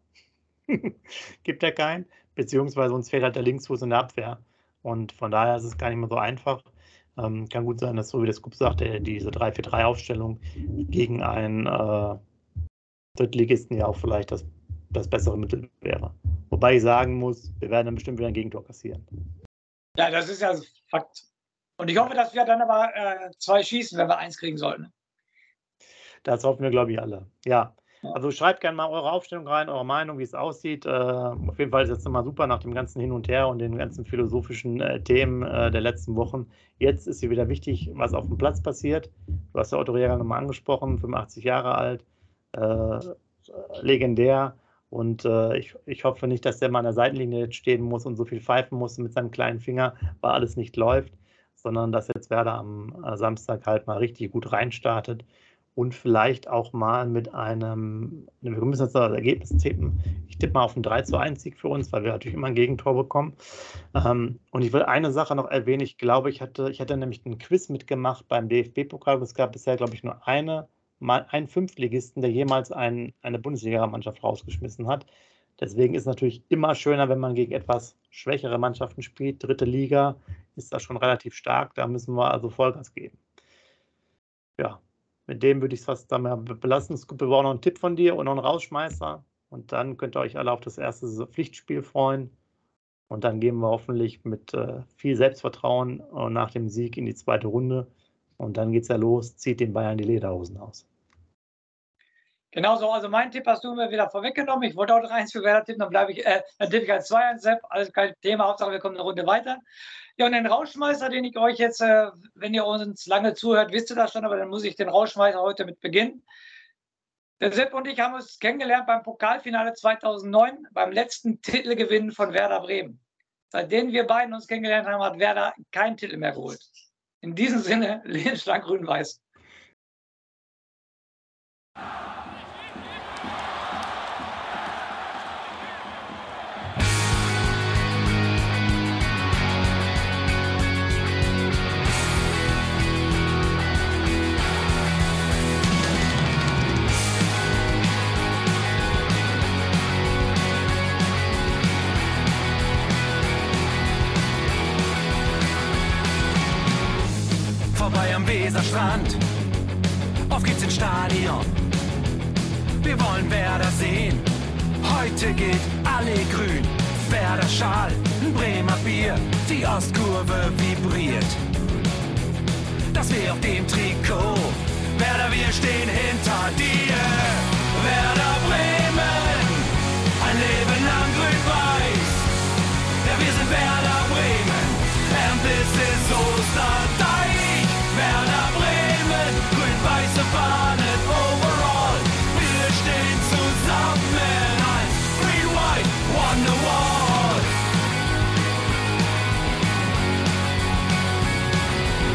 Speaker 1: Gibt ja keinen. Beziehungsweise uns fehlt halt der Linksfuß in der Abwehr. Und von daher ist es gar nicht mehr so einfach. Ähm, kann gut sein, dass, so wie der Scoop sagte, diese drei vier drei Aufstellung gegen einen äh, Drittligisten ja auch vielleicht das, das bessere Mittel wäre. Wobei ich sagen muss, wir werden dann bestimmt wieder ein Gegentor kassieren.
Speaker 2: Ja, das ist ja Fakt. Und ich hoffe, dass wir dann aber äh, zwei schießen, wenn wir eins kriegen sollten.
Speaker 1: Das hoffen wir, glaube ich, alle. Ja. Also schreibt gerne mal eure Aufstellung rein, eure Meinung, wie es aussieht. Äh, auf jeden Fall ist es jetzt nochmal super nach dem ganzen Hin und Her und den ganzen philosophischen äh, Themen äh, der letzten Wochen. Jetzt ist hier wieder wichtig, was auf dem Platz passiert. Du hast ja Otto Rehagel nochmal angesprochen, fünfundachtzig Jahre alt, äh, legendär. Und äh, ich, ich hoffe nicht, dass der mal an der Seitenlinie jetzt stehen muss und so viel pfeifen muss mit seinem kleinen Finger, weil alles nicht läuft, sondern dass jetzt Werder am äh, Samstag halt mal richtig gut reinstartet. Und vielleicht auch mal mit einem, wir müssen jetzt das Ergebnis tippen. Ich tippe mal auf einen drei zu eins Sieg für uns, weil wir natürlich immer ein Gegentor bekommen. Ähm, und ich will eine Sache noch erwähnen. Ich glaube, ich hatte, ich hatte nämlich einen Quiz mitgemacht beim D F B-Pokal. Es gab bisher, glaube ich, nur eine, mal einen Fünftligisten, der jemals ein, eine Bundesliga-Mannschaft rausgeschmissen hat. Deswegen ist es natürlich immer schöner, wenn man gegen etwas schwächere Mannschaften spielt. Dritte Liga ist da schon relativ stark. Da müssen wir also Vollgas geben. Ja. Mit dem würde ich es fast dann mal belassen. Es gibt aber auch noch einen Tipp von dir und noch einen Rausschmeißer. Und dann könnt ihr euch alle auf das erste Pflichtspiel freuen. Und dann gehen wir hoffentlich mit äh, viel Selbstvertrauen äh, nach dem Sieg in die zweite Runde. Und dann geht es ja los, zieht den Bayern die Lederhosen aus.
Speaker 2: Genau so, also mein Tipp hast du mir wieder vorweggenommen. Ich wollte auch drei eins für Werder tippen, dann bleibe ich, äh, dann tippe ich als zwei eins, Sepp. Alles kein Thema, Hauptsache wir kommen eine Runde weiter. Ja, und den Rauschmeißer, den ich euch jetzt, äh, wenn ihr uns lange zuhört, wisst ihr das schon, aber dann muss ich den Rauschmeißer heute mit beginnen. Der Sepp und ich haben uns kennengelernt beim Pokalfinale zweitausendneun, beim letzten Titelgewinn von Werder Bremen. Seitdem wir beiden uns kennengelernt haben, hat Werder keinen Titel mehr geholt. In diesem Sinne, Lehnsschlag grün-weiß.
Speaker 3: Vorbei am Weserstrand, auf geht's ins Stadion. Wir wollen Werder sehen, heute geht alle grün. Werder Schal, ein Bremer Bier, die Ostkurve vibriert. Das weh auf dem Trikot, Werder, wir stehen hinter dir. Werder Bremen, ein Leben lang grün-weiß. Ja, wir sind Werder Bremen, and this is Osterdeich. Werder Bremen, grün-weiße Fahnen overall. Wir stehen zusammen als Green White Wonderwall.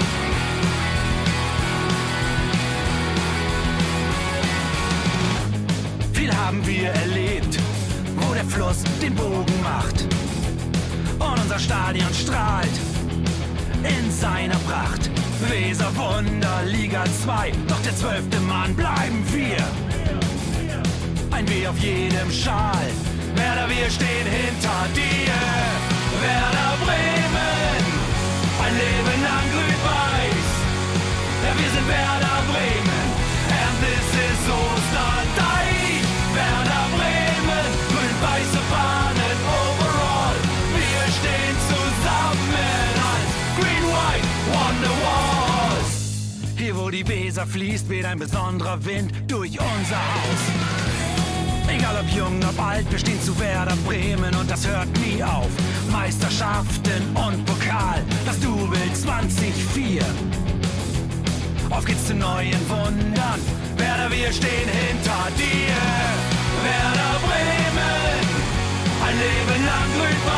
Speaker 3: haben wir erlebt, wo der Fluss den Bogen macht. Und unser Stadion strahlt in seiner Pracht. Weser Wunder, Liga zwei, doch der zwölfte Mann bleiben wir. Ein W auf jedem Schal, Werder, wir stehen hinter dir. Werder Bremen, ein Leben lang grün-weiß. Ja, wir sind Werder Bremen, and this is Osterdeich. Werder Bremen, grün-weiße Fahnen overall. Wir stehen zusammen als Green-White Wonderwalls. Hier wo die Weser fließt, weht ein besonderer Wind durch unser Haus. Egal ob jung, ob alt, wir stehen zu Werder Bremen und das hört nie auf. Meisterschaften und Pokal, das Double zwanzig vier. Auf geht's zu neuen Wundern, Werder, wir stehen hinter dir. Werder Bremen, ein Leben lang grün.